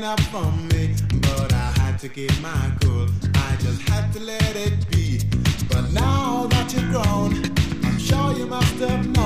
up from me, but I had to keep my cool. I just had to let it be. But now that you're grown, I'm sure you must have known